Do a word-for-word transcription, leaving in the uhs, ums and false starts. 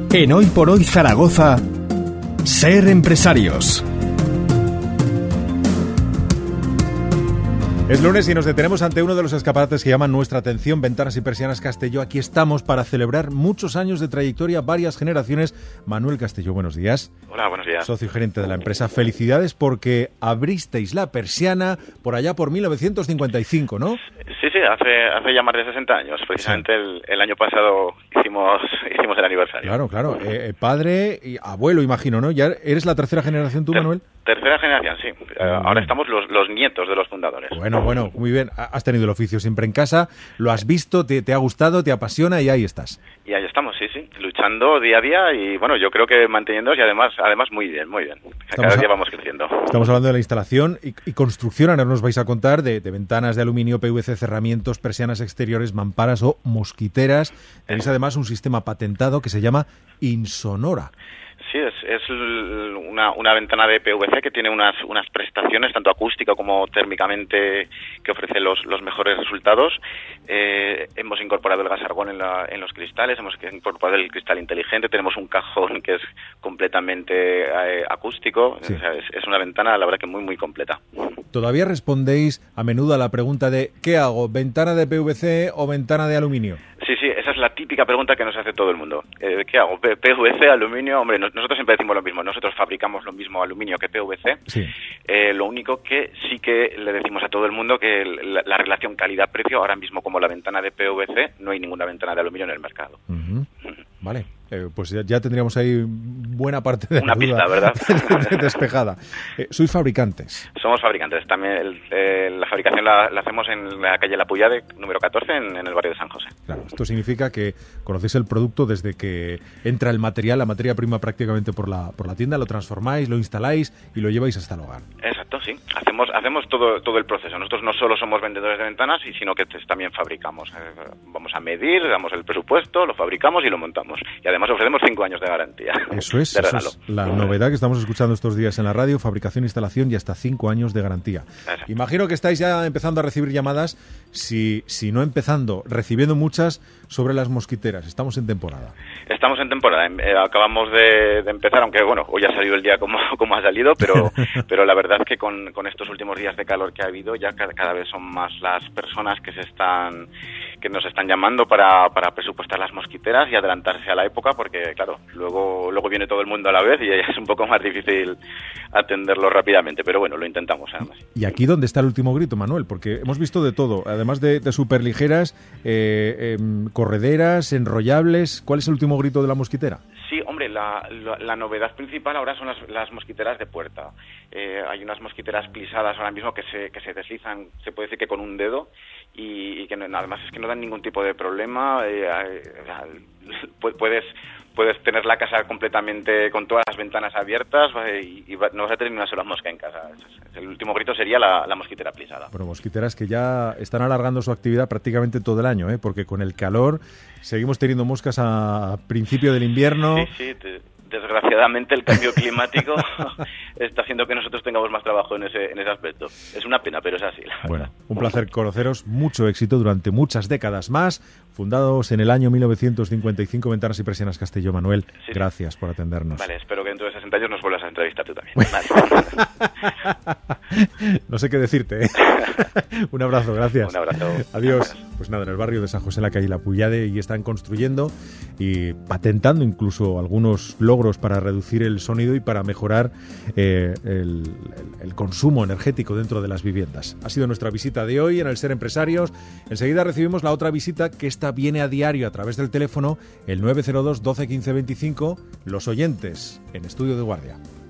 En Hoy por Hoy Zaragoza, Ser Empresarios. Es lunes y nos detenemos ante uno de los escaparates que llaman nuestra atención, Ventanas y Persianas Castelló. Aquí estamos para celebrar muchos años de trayectoria, varias generaciones. Manuel Castelló, buenos días. Hola, buenos días. Socio y gerente de la empresa. Felicidades porque abristeis la persiana por allá por mil novecientos cincuenta y cinco, ¿no? Sí, sí, hace, hace ya más de sesenta años. Precisamente sí. el, el año pasado hicimos, hicimos el aniversario. Claro, claro. Eh, padre y abuelo, imagino, ¿no? ¿Ya eres la tercera generación tú, Ter- Manuel? Tercera generación, sí. Uh, ahora estamos los, los nietos de los fundadores. Bueno, bueno, muy bien. Has tenido el oficio siempre en casa, lo has visto, te, te ha gustado, te apasiona y ahí estás. Y ahí estamos, sí, sí, luchando día a día y, bueno, yo creo que manteniéndonos y además además muy bien, muy bien. Cada Estamos día a... vamos creciendo. Estamos hablando de la instalación y, y construcción. Ahora nos vais a contar de, de ventanas de aluminio, P V C, cerramientos, persianas exteriores, mamparas o mosquiteras. Tenéis además un sistema patentado que se llama Insonora. Sí, es, es una, una ventana de P V C que tiene unas, unas prestaciones, tanto acústica como térmicamente, que ofrece los, los mejores resultados. Eh, hemos incorporado el gas argón en, la, en los cristales, hemos incorporado el cristal inteligente, tenemos un cajón que es completamente eh, acústico. Sí. O sea, es, es una ventana, la verdad, que muy, muy completa. ¿Todavía respondéis a menudo a la pregunta de ¿qué hago? ¿Ventana de P V C o ventana de aluminio? Sí, sí, esa es la típica pregunta que nos hace todo el mundo. Eh, ¿Qué hago? ¿P V C, aluminio? Hombre, nosotros siempre decimos lo mismo. Nosotros fabricamos lo mismo aluminio que P V C. Sí. Eh, lo único que sí que le decimos a todo el mundo que la, la relación calidad-precio, ahora mismo como la ventana de P V C, no hay ninguna ventana de aluminio en el mercado. Uh-huh. Uh-huh. Vale. Eh, pues ya, ya tendríamos ahí buena parte de una la pista, duda ¿verdad? despejada. Eh, ¿Sois fabricantes? Somos fabricantes. También el, eh, la fabricación la, la hacemos en la calle La Puyade, número catorce, en, en el barrio de San José. Claro, esto significa que conocéis el producto desde que entra el material, la materia prima prácticamente por la por la tienda, lo transformáis, lo instaláis y lo lleváis hasta el hogar. Exacto, sí. Hacemos hacemos todo todo el proceso. Nosotros no solo somos vendedores de ventanas, sino que también fabricamos. Eh, vamos a medir, damos el presupuesto, lo fabricamos y lo montamos. Y además ofrecemos cinco años de garantía. Eso es, eso es la novedad que estamos escuchando estos días en la radio, fabricación, instalación y hasta cinco años de garantía. Exacto. Imagino que estáis ya empezando a recibir llamadas, si, si no empezando, recibiendo muchas sobre las mosquiteras. Estamos en temporada. Estamos en temporada. Eh, acabamos de, de empezar, aunque bueno, hoy ha salido el día como, como ha salido, pero pero la verdad es que con, con estos últimos días de calor que ha habido, ya cada, cada vez son más las personas que se están que nos están llamando para, para presupuestar las mosquiteras y adelantarse a la época, porque claro, luego luego viene todo el mundo a la vez y es un poco más difícil atenderlo rápidamente, pero bueno, lo intentamos además. ¿Y aquí dónde está el último grito, Manuel? Porque hemos visto de todo, además de, de superligeras, eh, eh, correderas, enrollables. ¿Cuál es el último grito de la mosquitera? Sí, hombre, la, la, la novedad principal ahora son las, las mosquiteras de puerta. Eh, hay unas mosquiteras plisadas ahora mismo que se, que se deslizan, se puede decir que con un dedo, y, y que no, además es que no dan ningún tipo de problema. Eh, eh, puedes puedes tener la casa completamente con todas las ventanas abiertas y, y no vas a tener ni una sola mosca en casa. El último grito sería la, la mosquitera plisada. Bueno, mosquiteras que ya están alargando su actividad prácticamente todo el año, ¿eh? Porque con el calor seguimos teniendo moscas a principio del invierno. Sí, sí, te... Desgraciadamente el cambio climático está haciendo que nosotros tengamos más trabajo en ese, en ese aspecto. Es una pena, pero es así. Bueno, un placer conoceros, mucho éxito durante muchas décadas más. Fundados en el año mil novecientos cincuenta y cinco, Ventanas y Persianas Castelló. Manuel, sí, gracias por atendernos. Vale, espero que dentro de sesenta años nos vuelvas a entrevistar tú también. Vale. No sé qué decirte, ¿eh? Un abrazo, gracias. Un abrazo. Adiós. Pues nada, en el barrio de San José, en la calle La Puyade, y están construyendo y patentando incluso algunos logros para reducir el sonido y para mejorar eh, el, el, el consumo energético dentro de las viviendas. Ha sido nuestra visita de hoy en el Ser Empresarios. Enseguida recibimos la otra visita, que esta viene a diario a través del teléfono, el nueve cero dos, doce, quince, veinticinco, los oyentes en Estudio de Guardia.